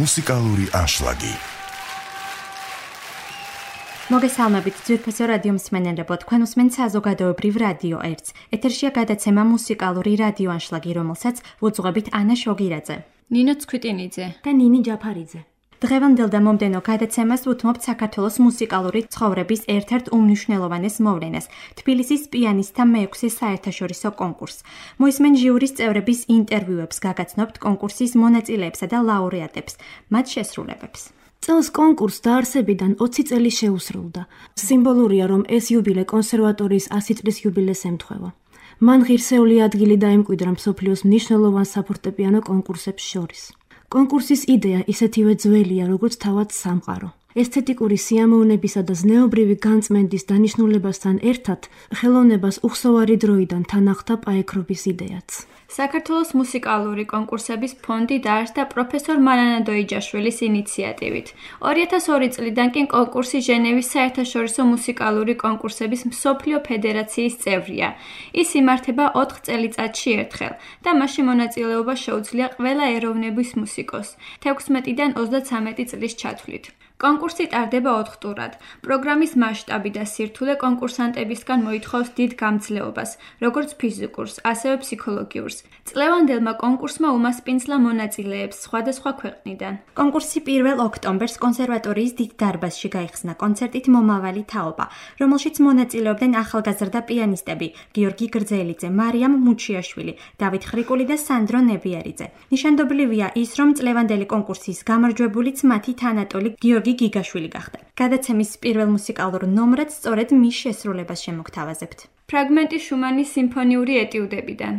მუსიკალური ანშლაგი. მოგესალმებით, ძვირფასო რადიო მსმენელებო, თქვენ უსმენთ საზოგადოებრივ რადიო 1-ს. ეთერშია გადაცემა მუსიკალური რადიო ანშლაგი, რომელსაც ვუძღვებით ანა შოგირაძე, ნინო ცქვიტინიძე და ნინი ჯაფარიძე. დღევანდელ და მომდევნო გადაცემას ვუთმობთ საქართველოს მუსიკალური ცხოვრების ერთ-ერთ უმნიშვნელოვანეს მოვლენას, თბილისის პიანისტთა მე-6 საერთაშორისო კონკურსს. მოისმენ ჟიურის წევრების ინტერვიუებს, გაგაცნობთ კონკურსის მონაწილეებსა და ლაურეატებს, მათ შესრულებებს. წელს კონკურსს დაარსებიდან 20 წელი შეუსრულდა. სიმბოლურია, რომ ეს იუბილე კონსერვატორიის 100 წლის იუბილეს ემთხვევა. მან ღირსეული ადგილი დაიმკვიდრა მსოფლიოს მნიშვნელოვან საფორტეპიანო კონკურსებს შორის. კონკურსის იდეა ისეთივე ძველია, როგორც თავად სამყარო. ესთეტიკური სიამოვნებისა და ზნეობრივი განწმენდის დანიშნულებასთან ერთად, ხელოვნებას უხსოვარი დროიდან თან ახლდა პაექრობის იდეაც. საქართველოს მუსიკალური კონკურსების ფონდი დაარსდა პროფესორ მანანა დოიჯაშვილის ინიციატივით. 2002 წლიდან კი კონკურსი ჟენევის საერთაშორისო მუსიკალური კონკურსების მსოფლიო ფედერაციის წევრია. ის იმართება 4 წელიწადში ერთხელ და მასში მონაწილეობა შეუძლია ყველა ეროვნების მუსიკოსს 16-დან 33 წლის ჩათვლით. კონკურსი ტარდება 4 ტურად. პროგრამის მასშტაბი და სირთულე კონკურსანტებისგან მოითხოვს დიდ გამძლეობას, როგორც ფიზიკურს, ასევე ფსიქოლოგიურს. წლევანდელმა კონკურსმა უმასპინძლა მონაწილეებს სხვადასხვა ქვეყნიდან. კონკურსი 1 ოქტომბერს კონსერვატორიის დიდ დარბაზში გაიხსნა კონცერტით „მომავალი თაობა“, რომელშიც მონაწილეობდნენ ახალგაზრდა პიანისტები გიორგი გრძელიძე, მარიამ მუჩიაშვილი, დავით ხრიკული და სანდრო ნებიერიძე. ნიშანდობლივია ის, რომ წლევანდელი კონკურსის გამარჯვებულიც მათი თანატოლი გიორგი გიგაშვილი გახდა. გადაცემის პირველ მუსიკალურ ნომრად სწორედ მის შესრულებას შემოგთავაზებთ. ფრაგმენტი შუმანის სიმფონიური ეტიუდებიდან.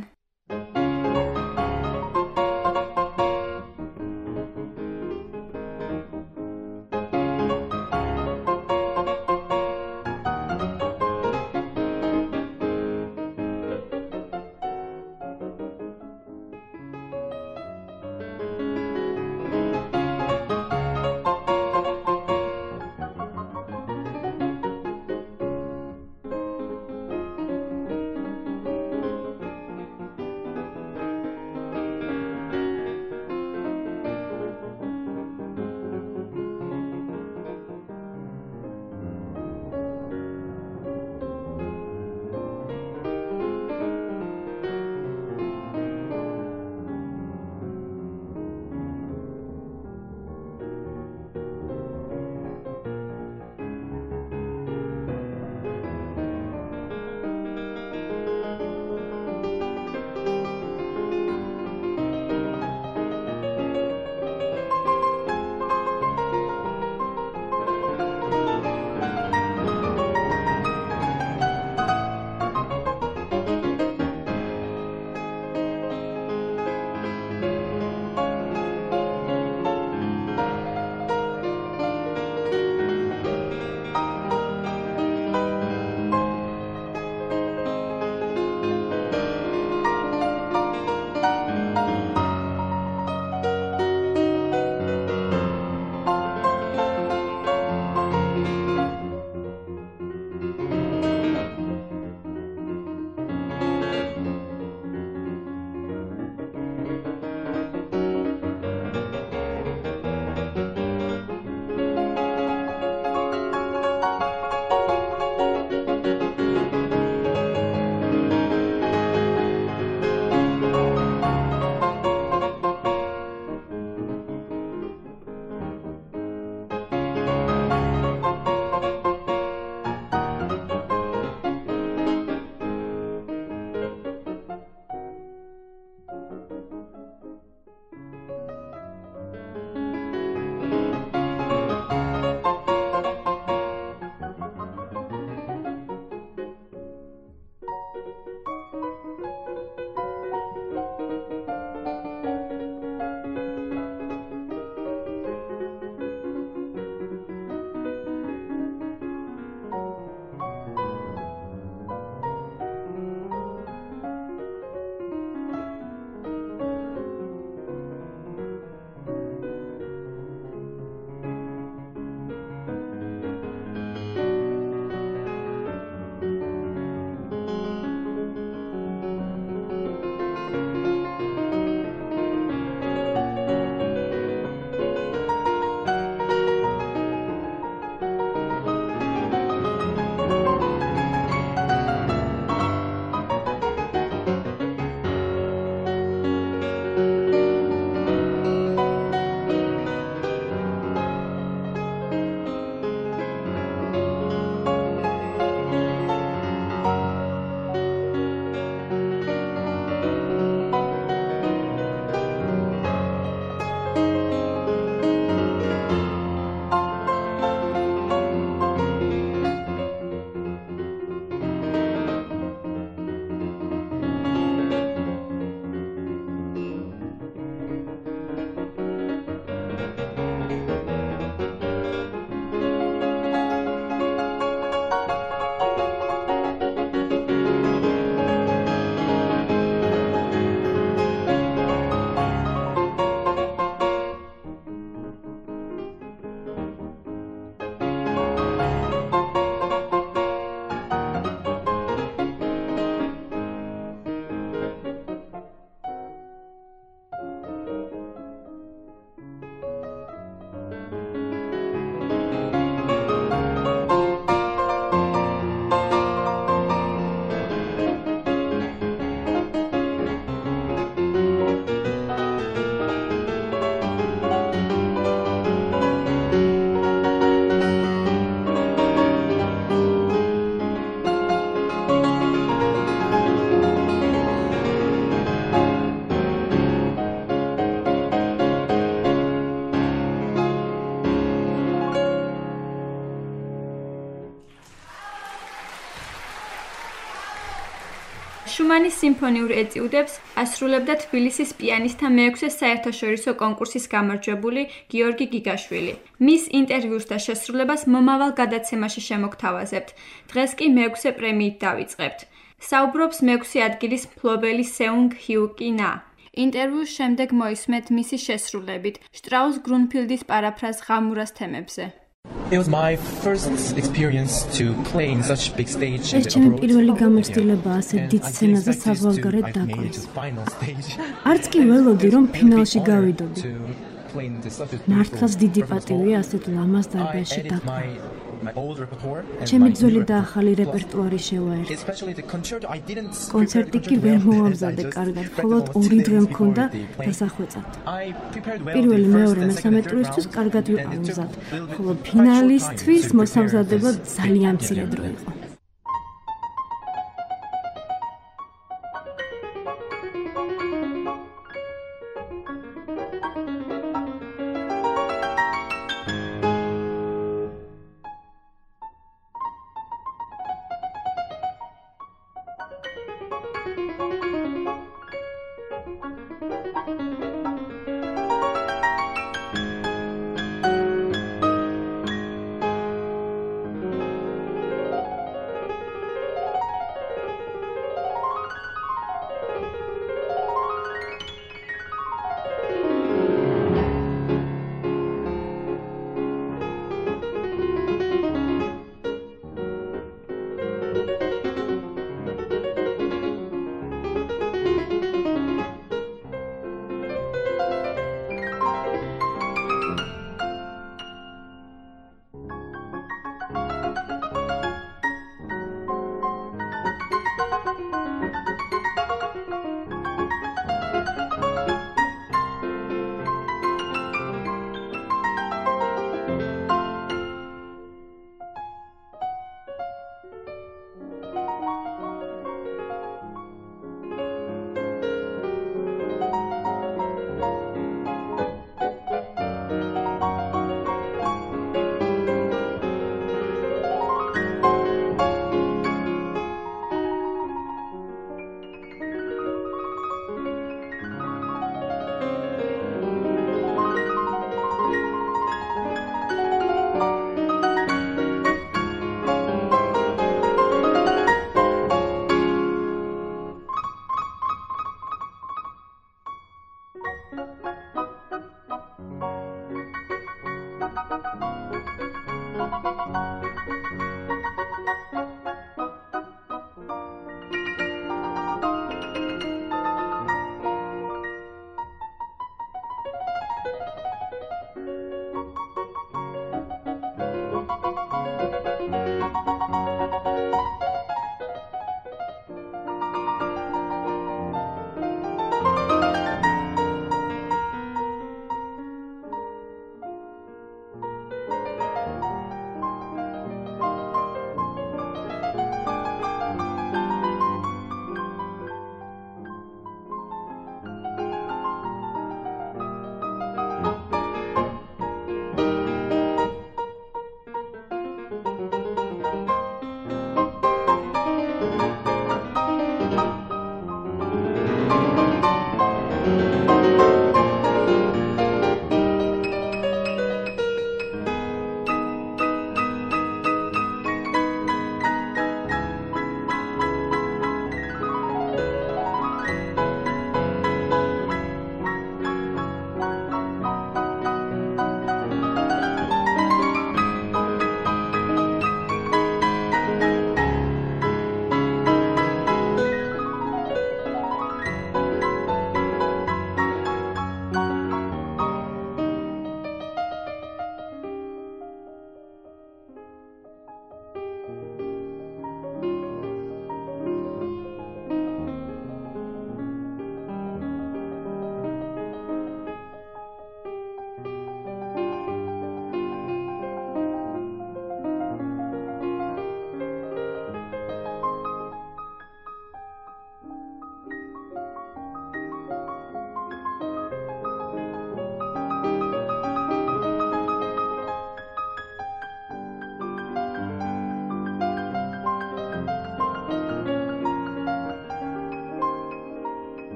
სჩხანის სიმფონიურ ეტიუდებს ასრულებდა თბილისის პიანისტთა მეექვსე საერთაშორისო კონკურსის გამარჯვებული გიორგი გიგაშვილი. მის ინტერვიუს და შესრულებას მომავალ გადაცემაში შემოგთავაზებთ. დღეს კი მეექვსე პრემიით დავიწყებთ. საუბრობს მეექვსე ადგილის მფლობელი სეუნგ ჰიუკი ნა. ინტერვიუს შემდეგ მოისმენთ მისი შესრულებით შტრაუს გრუნფილდის პარაფრაზ ღამურას თემებზე. It was my first experience to play in such big stage. ეს ჩემი პირველი გამოცდილება ასე დიდ სცენაზე საზღვარგარეთ დაკვრის. არც კი ველოდი რომ ფინალში გავიდოდი. მართლაც დიდი პატივია ასეთ ლამაზ დარბაზში დაკვლა. ჩემი ძველი და ახალი რეპერტუარი შევაერთე. კონცერტი კი ვერ მოვამზადე კარგად, მხოლოდ 2 დღე მქონდა დასახვეწად. პირველი, მეორე, მესამე ტურისთვის კარგად ვიყავ მზად, ხოლო ფინალისთვის მოსამზადება ძალიან მცირე დრო იყო.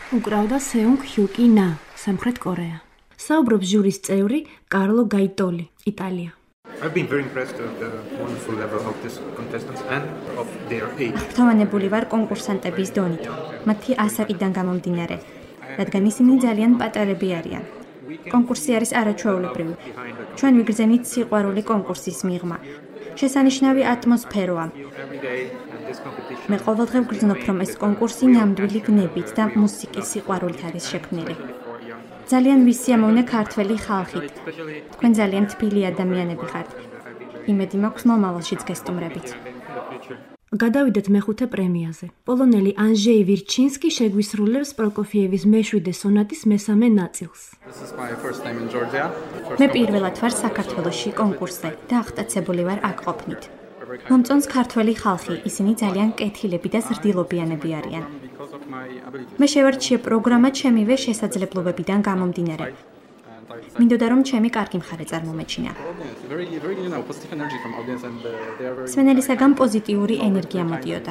უკრავდა Seung Hyuki Na, სამხრეთ კორეა. საუბრობს ჟურის წევრი კარლო გაიტოლი, იტალია. I've been very impressed with the wonderful level of these contestants and of their age. ფრთოვანებული ვარ კონკურსანტების დონით, მათი ასაკიდან გამომდინარე, რადგან ისინი ძალიან პატარები არიან. კონკურსი არის არაჩვეულებრივი. ჩვენ ვიგრძენით სიყვარული კონკურსის მიღმა. შესანიშნავი ატმოსფეროა. მე ყოველდღე ვგრძნობ, რომ ეს კონკურსი ნამდვილი გნებით და მუსიკის სიყვარულით არის შექმნილი. ძალიან ვისიამოვნე ქართველი ხალხით. თქვენ ძალიან თბილი ადამიანები ხართ. იმედი მაქვს მომავალშიც გესტუმრებით. გადავიდეთ მეხუთე პრემიაზე. პოლონელი ანჟეი ვირჩინსკი შეგვისრულებს პროკოფიევის მეშვიდე სონატის მესამე ნაწილს. მე პირველად ვარ საქართველოში კონკურსზე და აღტაცებული ვარ აქ ყოფნით. მომწონს ქართველი ხალხი, ისინი ძალიან კეთილები და ზრდილობიანები არიან. მე შევარჩიე პროგრამა ჩემივე შესაძლებლობებიდან გამომდინარე. მინდოდა რომ ჩემი კარგი მხარე წარმომეჩინა. სვენელისაგან პოზიტიური ენერგია მოდიოდა.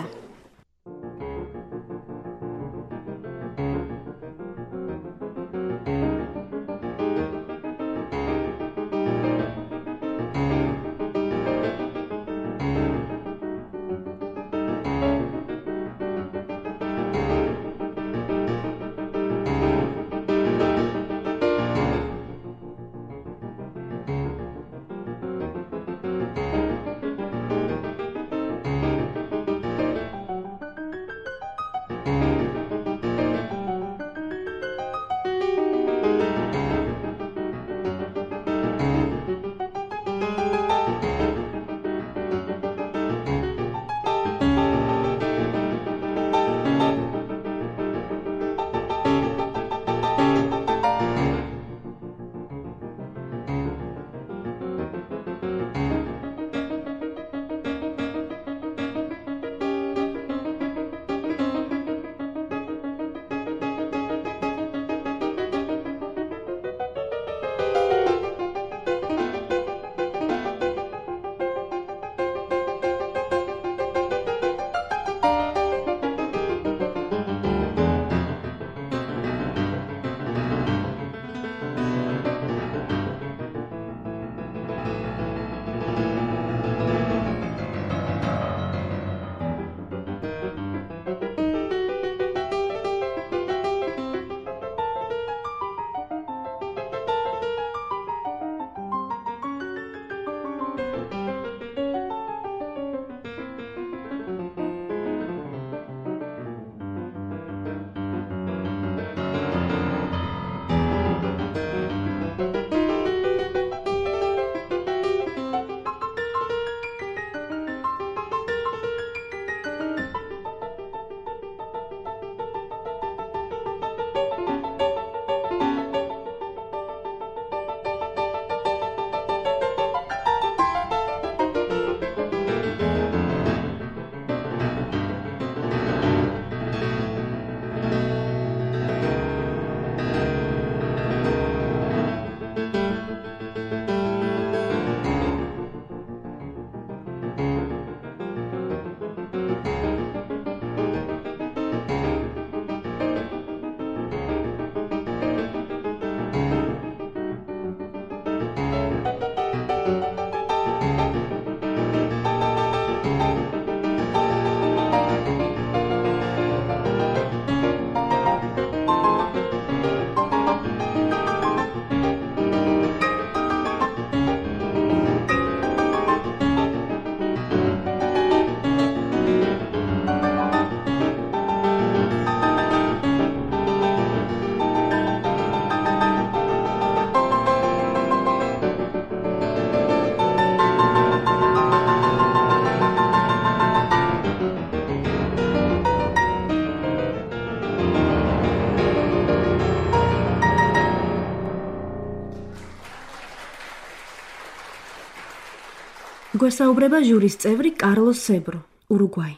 გვესაუბრება ჟურის წევრი კარლოს სებრო, ურუგვაი.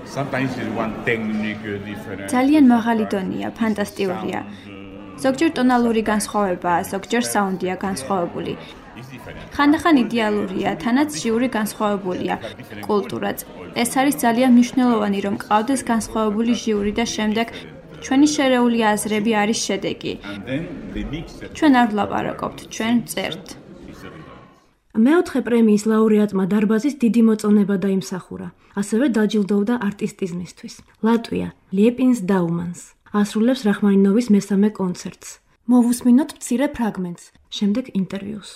ძალიან მაღალი დონია, ფანტასტიურია. ზოგჯერ ტონალური განსხვავებაა, ზოგჯერ საუნდია განსხვავებული. ხანდახან იდეალურია, თანაც ჟიური განსხვავებულია, კულტურაც. ეს არის ძალიან მნიშვნელოვანი, რომ ყავდეს განსხვავებული ჟიური და შემდეგ ჩვენი შერეული აზრები არის შედეგი. ჩვენ არ ვლაპარაკობთ, ჩვენ წერთ. მეოთხე პრემიის ლაურეატმა დარბაზის დიდი მოწონება დაიმსახურა. ასევე დაჯილდოვდა არტისტიზმისთვის. ლატვია ლიეპინს დაუმანს ასრულებს რახმანინოვის მესამე კონცერტს. მოვუსმინოთ მცირე ფრაგმენტს, შემდეგ ინტერვიუს.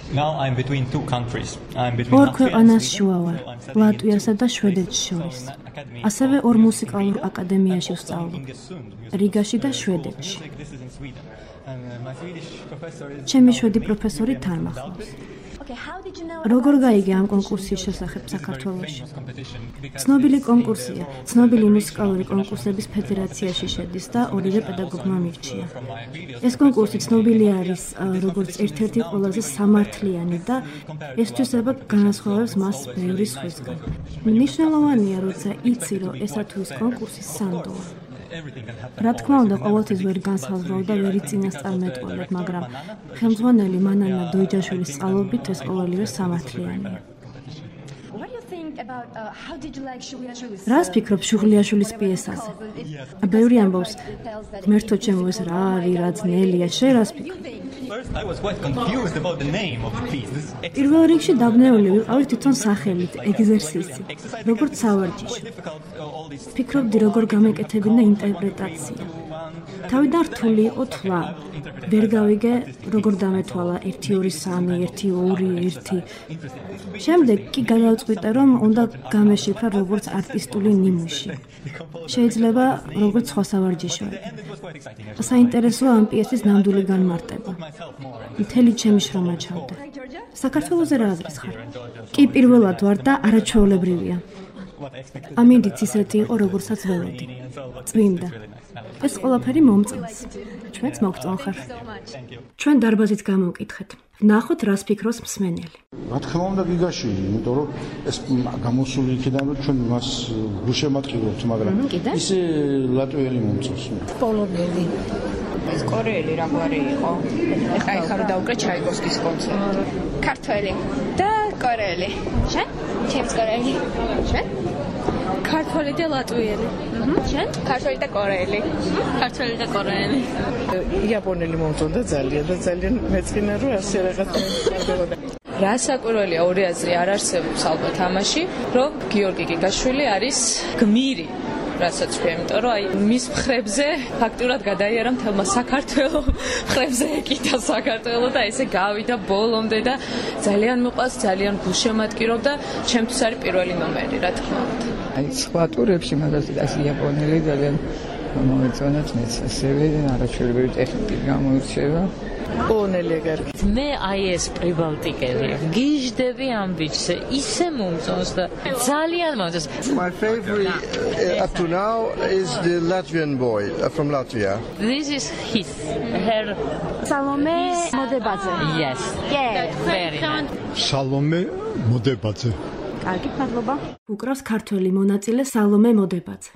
Now I'm between two countries. I'm between ორ Latvia and ქვეყანას Sweden. შუა ვარ, So I'm studying ლატვიასა და in შვედეთს Sweden. შორის. So in an academy ასევე in ორ Sweden. მუსიკალურ აკადემიაში Also ვსწავლობ. in Gesund, რიგაში და School of შვედეთში. Music. This is in Sweden. And my Swedish professor is ჩემი now შვედი with me. პროფესორი We თან are მახლავს. without როგორ გაიგე ამ კონკურსის შესახებ This is a very საქართველოში? famous competition because ცნობილი it's in კონკურსია. the ცნობილი Federation მუსიკალური of კონკურსების International ფედერაციაში შედის და ორივე პედაგოგმა მირჩია. From my previous ეს კონკურსი professor in ცნობილი Latvia. არის This როგორც competition is ერთ-ერთი now ყველაზე very სამართლიანი და ეს თვისება განასხვავებს მას ბევრი სხვისგან. მნიშვნელოვანია, როცა იცი, რომ ესა თუ ის კონკურსი სანდოა. Everything can happen. რა თქმა უნდა, ყოველთვის ვერ განსაზღვრავ და ვერ იწინასწარმეტყველებ, მაგრამ ხელმძღვანელი მანანა დოიჯაშვილის წყალობით ეს ყოველივე სამართლიანია. რას ფიქრობ შუღლიაშვილის პიესაზე? ბევრი ამბობს, ღმერთო ჩემო, ეს რა არის, რა ძნელია, შენ რას ფიქრობ? First, I was quite confused about the name of the piece. This is პირველ რიგში დაბნეული ვიყავი თვითონ სახელით, ეგზერსისი, როგორც სავარჯიში. difficult, all these ფიქრობდი, როგორ გამეკეთებინა ინტერპრეტაცია. თავიდან რთული იყო თვლა. ვერ გავიგე, როგორ დამეთვალა 1 2 3, 1 2 1. შემდეგ კი გადავწყვიტე, რომ უნდა გამეშიფრა როგორც არტისტული ნიმუში. შეიძლება როგორც სხვა სავარჯიშოები. and it was quite exciting actually. საინტერესოა ამ პიესის ნამდვილი განმარტება. Myself more. მთელი ჩემი შრომა ჩავდე. საქართველოზე რა აზრის ხარ? კი, პირველად ვარ და არაჩვეულებრივია. What I expected. ამინდიც ისეთი იყო, როგორცაც ველოდი. And so, but წვიმდა. it's really nice. ეს ყველაფერი მომწონს. ჩვენც მოგწონ ხარ. Thank you. ჩვენ დარბაზით გამოვკითხეთ. ვნახოთ, რას ფიქრობს მსმენელი. რა თქმა უნდა გიგაშვილი, იმიტომ რომ ეს გამოსული იქიდან რომ ჩვენ მას გუშემატყივრობთ, მაგრამ ისე ლატვიელი მომწონს. პოლონელი. ეს კორეელი რა გვარი იყო? ეხა ხარ დაუკრა ჩაიკოვსკის კონცერტი. ქართველი და კორეელი. შენ? ჩემს კორეელი. შენ? ქართველი და ლატვიელი. შენ? ქართველი და კორეელი. ქართველი და კორეელი. იაპონელი მომწონდა ძალიან და ძალიან მეწყინა რომ ასე რაღაც მომწონდა. რა საკვირველია ორი აზრი არ არსებობს ალბათ ამაში, რომ გიორგი გიგაშვილი არის გმირი. რასაც ვქე, იმიტომ რომ აი მის მხრებზე ფაქტურად გადაიარა მთელმა საქართველოს მხრებზე ეკიდა საქართველოს და ესე გავიდა ბოლომდე და ძალიან მიყვარს, ძალიან გუშემატკივრობდა, ჩემთვის არის პირველი ნომერი, რა თქმა უნდა. აი სხვა ტურებში მაგალითად ასე იაპონელი ძალიან მომეწონათ მეც ასევე არაჩვეულებრივი ტექნიკით გამოირჩევა. პოლონელი ეგარი. მე აი ეს პრიბალტიკელი გიჟდები ამ ბიჭზე ისე მომწონს და ძალიან მომწონს. My favorite up to now is the Latvian boy from Latvia. This is her Salome Modebadze. yes Yeah. very nice. სალომე მოდებაძე. კარგი, მადლობა. უკრავს ქართველი მონაწილე სალომე მოდებაძე.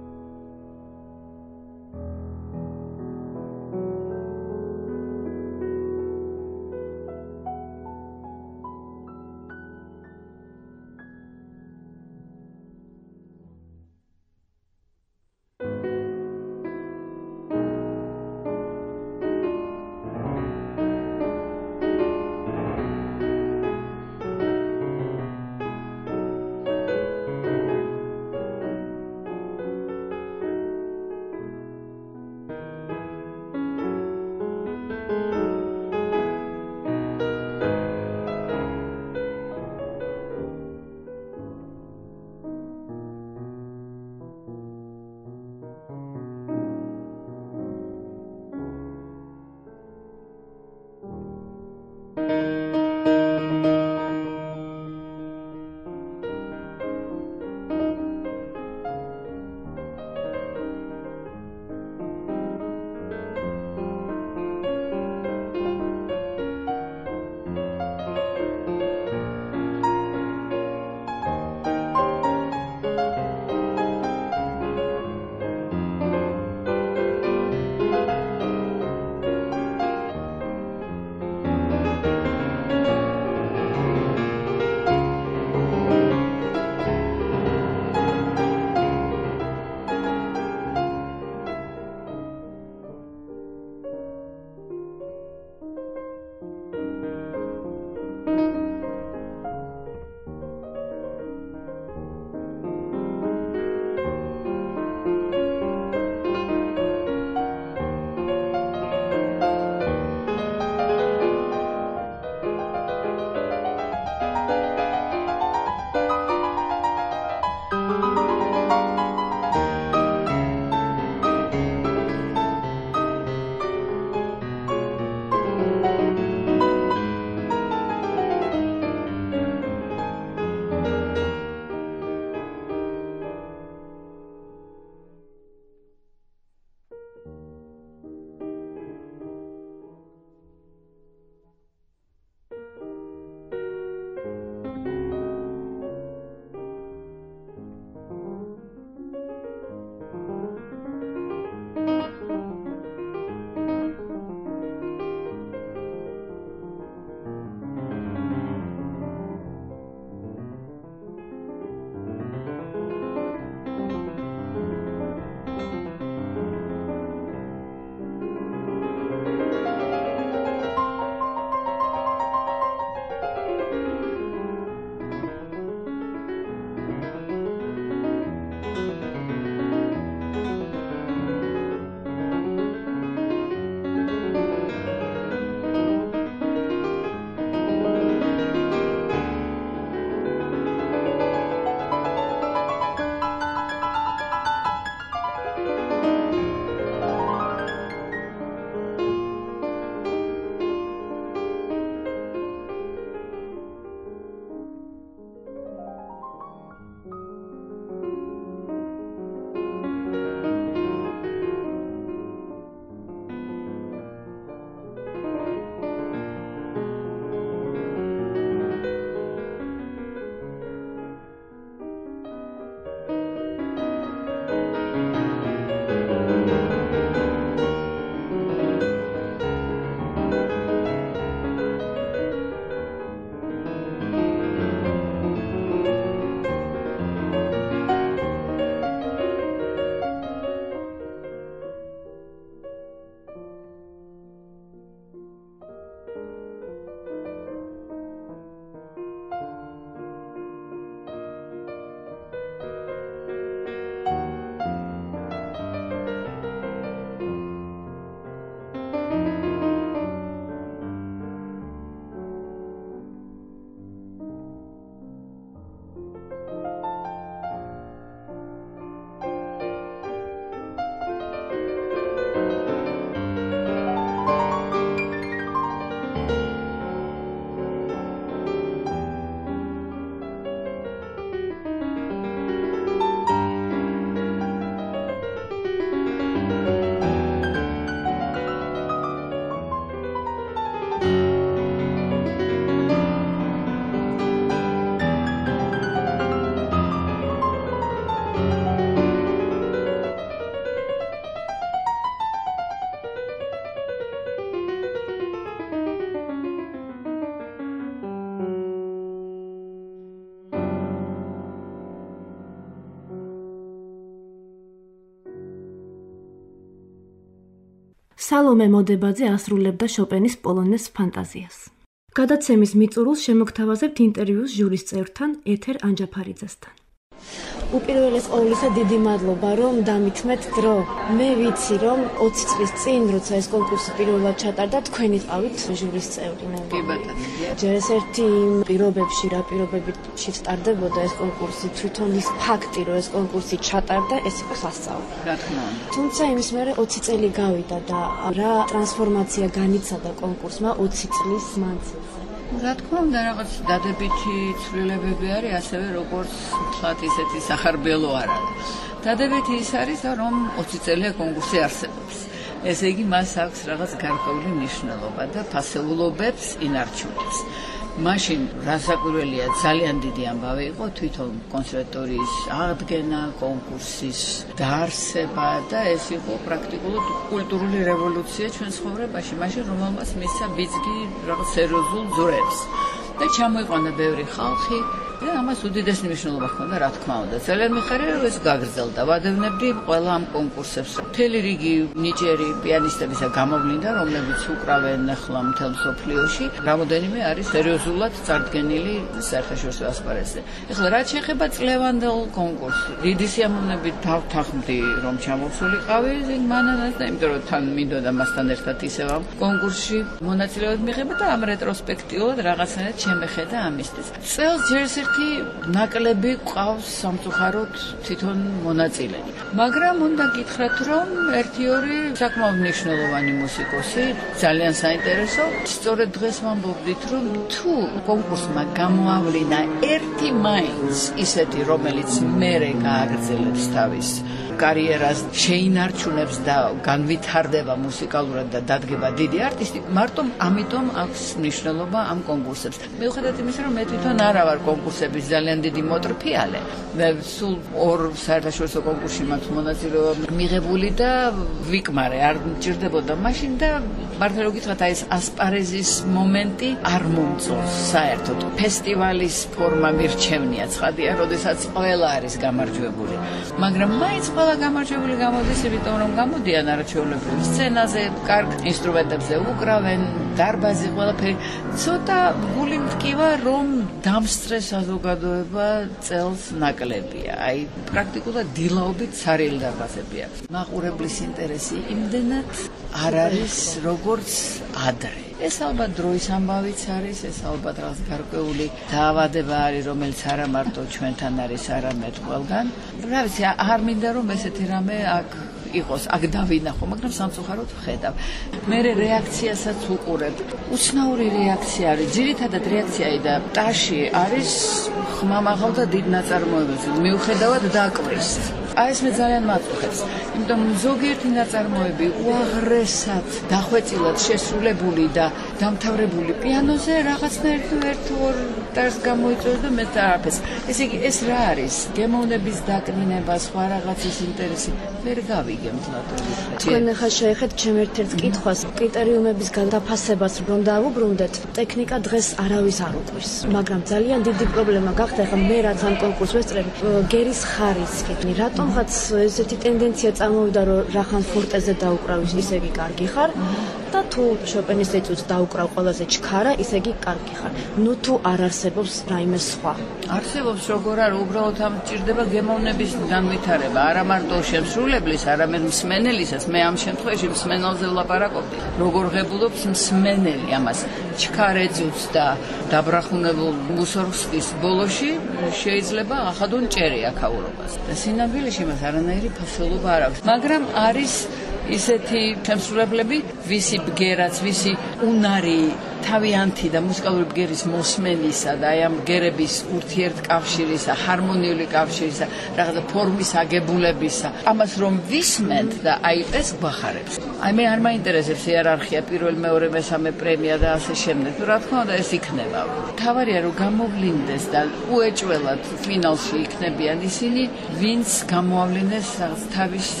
სალომე მოდებაძე ასრულებდა შოპენის პოლონეს ფანტაზიას. გადაცემის მიწურულს შემოგთავაზებთ ინტერვიუს ჟურის წევრთან ეთერ ანჯაფარიძესთან. უპირველეს ყოვლისა დიდი მადლობა რომ დამითმეთ დრო. მე ვიცი რომ 20 წლის წინ როცა ეს კონკურსი პირველად ჩატარდა თქვენი ყავით ჟურის წევრი. კი ბატონო. ჯერ ერთი პირობებში რა პირობებიც ტარდებოდა ეს კონკურსი, თვითონ ის ფაქტი რომ ეს კონკურსი ჩატარდა, ეს იყო სასწაული. რა თქმა უნდა. თუმცა იმის მერე 20 წელი გავიდა და რა ტრანსფორმაცია განიცადა კონკურსმა 20 წლის მანძილზე. რა თქმა უნდა, რაღაც დადებითი ცვლილებები არის, ასევე როგორც ვთქვათ, ისეთი სახარბელო არ არის. დადებითი ის არის, რომ 20 წელია კონკურსი არსებობს. ესე იგი, მას აქვს რაღაც გარკვეული მნიშვნელობა და ფასეულობებს ინარჩუნებს. მაშინ რასაკვირველია, ძალიან დიდი ამბავი იყო თვითონ კონსერვატორიის აღდგენა, კონკურსის დაარსება და ეს იყო პრაქტიკულად კულტურული რევოლუცია ჩვენ ცხოვრებაში, მაშინ რომელმაც მისცა ბიძგი რაღაც სერიოზულ ძვრებს და ჩამოიყვანა ბევრი ხალხი და ამას უდიდესი მნიშვნელობა ჰქონდა, რა თქმა უნდა. ძალიან მიხარია, რომ ეს გაგრძელდა. ვადევნებდი ყველა ამ კონკურსებს. მთელი რიგი ნიჭიერი პიანისტებისა გამოვლინდა, რომლებიც უკრავენ ახლა მთელ მსოფლიოში. რამოდენიმე არის სერიოზულად წარდგენილი საერთაშორისო ასპარეზზე. ეხლა რაც შეეხება წლევანდელ კონკურსს, დიდი სიამოვნებით დავთანხმდი, რომ ჩამოვსულიყავი მანანას და იმიტომ რომ თან მინდოდა მასთან ერთად ისევ ამ კონკურსში მონაწილეობით მიღება და ამ რეტროსპექტიულად რაღაცნაირად შემეხედა ამისთვის. წელს ჯერ ნაკლები ყავს სამწუხაროდ თვითონ მონაწილენი. მაგრამ უნდა გითხრათ, რომ 1-2 საკმაოდ მნიშვნელოვანი მუსიკოსი, ძალიან საინტერესო. სწორედ დღეს ვამბობდით, რომ თუ კონკურსმა გამოავლინა ერთი მაინც ისეთი, რომელიც მერე გააგრძელებს თავის კარიერას, შეინარჩუნებს და განვითარდება მუსიკალურად და დადგება დიდი არტისტი, მარტო ამიტომ აქვს მნიშვნელობა ამ კონკურსებს. მიუხედავად იმისა, რომ მე თვითონ არა ვარ კონკურსების ძალიან დიდი მოტრფიალე. მე სულ 2 საერთაშორისო კონკურსში მაქვს მონაწილეობა მიღებული და ვიკმარე, არ მჭირდებოდა მაშინ და მართლა რომ გითხრათ, აი ეს ასპარეზის მომენტი არ მომწონს საერთოდ. ფესტივალის ფორმა მირჩევნია, ცხადია, როდესაც ყველა არის გამარჯვებული. მაგრამ მაინც ყველა გამარჯვებული გამოდის, იმიტომ რომ გამოდიან არაჩვეულებრივ სცენაზე, კარგ ინსტრუმენტებზე უკრავენ, დარბაზი ყველაფერი. ცოტა გული მткиვა, რომ დამსწრე საზოგადოება წელს ნაკლებია. აი, პრაქტიკულად დილაობით ცარიელი დარბაზებია. მაყურებლის ინტერესი იმდენად არ არის, როგორც ადრე. ეს ალბათ დროის ამბავიც არის, ეს ალბათ რაღაც გარკვეული დაავადება არის, რომელიც არა მარტო ჩვენთან არის, არამედ ყველგან. რა ვიცი, არ მინდა რომ ესეთი რამე აქ იყოს, აქ დავინახო, მაგრამ სამწუხაროდ ვხედავ. მე რეაქციასაც უყურებ. უცნაური რეაქცია არის, ძირითადად რეაქცია და ტაში არის ხმამაღალ და დიდ ნაწარმოებებზე. მიუხედავად დაკვრის. აი ეს მე ძალიან მაწუხებს. იმიტომ ზოგიერთი ნაწარმოები უაღრესად დახვეწილად შესრულებული და დამთავრებული პიანოზე რაღაცნაირად 1-2 ტარს გამოიწვევს და მე არაფერს. ესე იგი ეს რა არის? გემოვნების დაკნინება, სხვა რაღაცის ინტერესი ვერ გავიგებთ ლატვიურ. თქვენ ახლა შეეხეთ ჩემ ერთ-ერთ კითხვას, კრიტერიუმების გადაფასებას რომ დავუბრუნდეთ, ტექნიკა დღეს არავის არ უყვრის, მაგრამ ძალიან დიდი პრობლემა გახდა ახლა მე რაც ამ კონკურსს ვესწრები, გერის ხარისხი. რატომღაც ესეთი ტენდენცია წამოვიდა, რომ რახან ფორტეზე დაუკრავის, ისე კი კარგი ხარ და თუ შოპენის ეწუს დაუკრავ ყველაზე ჩქარა, ისე კი კარგი ხარ. ნუ თუ არ არსებობს რაიმე სხვა. არსებობს როგორ არ უბრალოდ ამ ჭირდება გემოვნების განვითარება, არა მარტო შემსრულებლის, არამედ მსმენელისაც. მე ამ შემთხვევაში მსმენელზე ვლაპარაკობდი. როგორ ღებულობს მსმენელი ამას. ჩქარეძუც და დაბრახუნებულ მუსორგსკის ბოლოში შეიძლება ახადონ ჭერი აქაურობას. და სინამდვილეში მას არანაირი ფასეულობა არ აქვს. მაგრამ არის ისეთი შემსრულებლები, ვისი ბგერაც, ვისი უნარი თავიანთი და მუსიკალური ბგერის მოსმენისა და აი ამ ბგერების ურთიერთკავშირისა, ჰარმონიული კავშირისა, რაღაცა ფორმის აგებულებისა, ამას რომ ვისმენთ და აი ეს გვახარებს. აი მე არ მაინტერესებს იერარქია, პირველ, მეორე, მესამე პრემია და ასე შემდეგ. რა თქმა უნდა ეს იქნება. თავარია რომ გამოვლინდეს და უეჭველად ფინალში იქნებიან ისინი, ვინც გამოავლინეს თავისი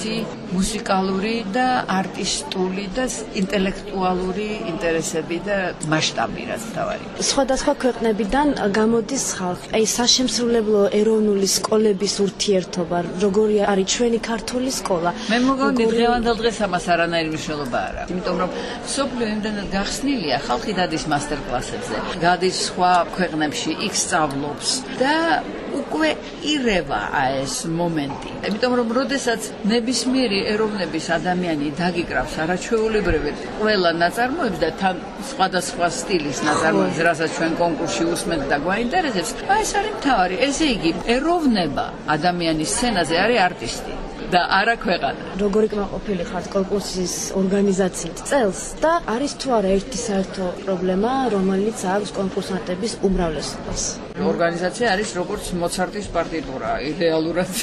მუსიკალური და არტისტული და ინტელექტუალური ინტერესები და მასშტაბი რაც თავარი. სხვადასხვა ქვეყნებიდან გამოდის ხალხი. აი საშემსრულებლო ეროვნული სკოლების ურთიერთობა, როგორი არის ჩვენი ქართული სკოლა. მე მგონი დღევანდელ დღეს ამას არანაირი მნიშვნელობა არ აქვს. იმიტომ რომ სოფლიო იმდენად გახსნილია, ხალხი დადის მასტერკლასებზე, გადის სხვა ქვეყნებში, იქ სწავლობს და უკვე ირევა ეს მომენტი. იმიტომ რომ როდესაც ნებისმიერი ეროვნების ადამიანი დაგიკრავს არაჩვეულებრივად ყველა ნაწარმოებს და თან სხვადასხვა სტილის ნაწარმოებს, რასაც ჩვენ კონკურსში უსმენთ და გვაინტერესებს, ეს არის მთავარი. ესე იგი, ეროვნება ადამიანის სცენაზე არის არტისტი და არა ქვეყანა. როგორი კმაყოფილი ხართ კონკურსის ორგანიზაციით წელს და არის თუ არა ერთი საერთო პრობლემა, რომელიც აქვს კონკურსანტების უმრავლესობას? ორგანიზაცია არის როგორც მოცარტის პარტიტურა, იდეალურად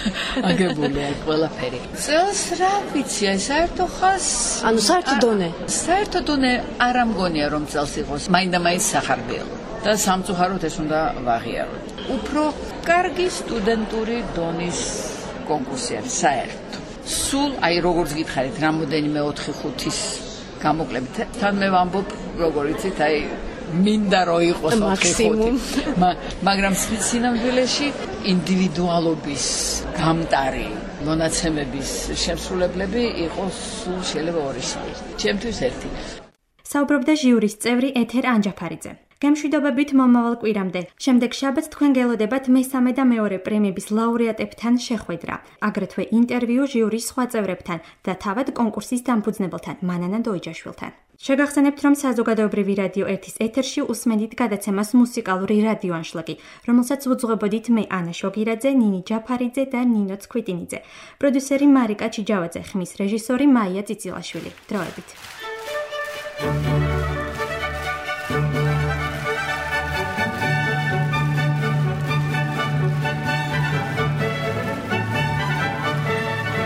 აგებული აქვს ყველაფერი. წელს რა ვიცი, საერთო ხას, ანუ საერთო დონე. საერთო დონე არ ამგონია რომ წელს იყოს, მაინდა-მაინც სახარბიელო. და სამწუხაროდ ეს უნდა ვაღიაროთ. უფრო კარგი სტუდენტური დონის კონკურსი არის საერთო. სულ აი როგორც გითხარით, რამოდენიმე 4-5-ის გამოკლებით. თან მე ვამბობ, როგორ იცით, აი მინდა რომ იყოს 4-5. მაგრამ სინამდვილეში ინდივიდუალობის გამტარი მონაცემების შემსრულებლები იყოს სულ შეიძლება 2. ჩემთვის 1. საუბრობდა ჟიურის წევრი ეთერ ანჯაფარიძე. გემშვიდობებით მომავალ კვირამდე. შემდეგ შაბათს თქვენ გელოდებათ მესამე და მეორე პრემიების ლაურეატებთან შეხვედრა, აგრეთვე ინტერვიუ ჟიურის სხვა წევრებთან და თავად კონკურსის დამფუძნებელთან, მანანა დოიჯაშვილთან. შეგახსენებთ, რომ საზოგადოებრივი რადიო 1-ის ეთერში უსმენთ გადაცემას მუსიკალური რადიო ანშლაგი, რომელსაც ვუძღვებოდით მე ანა შოგირაძე, ნინი ჯაფარიძე და ნინო ცქვიტინიძე. პროდიუსერი მარიკა ჩიჯავაძე, ხმის რეჟისორი მაია წიწილაშვილი. დროებით.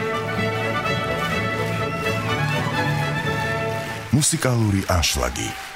მუსიკალური ანშლაგი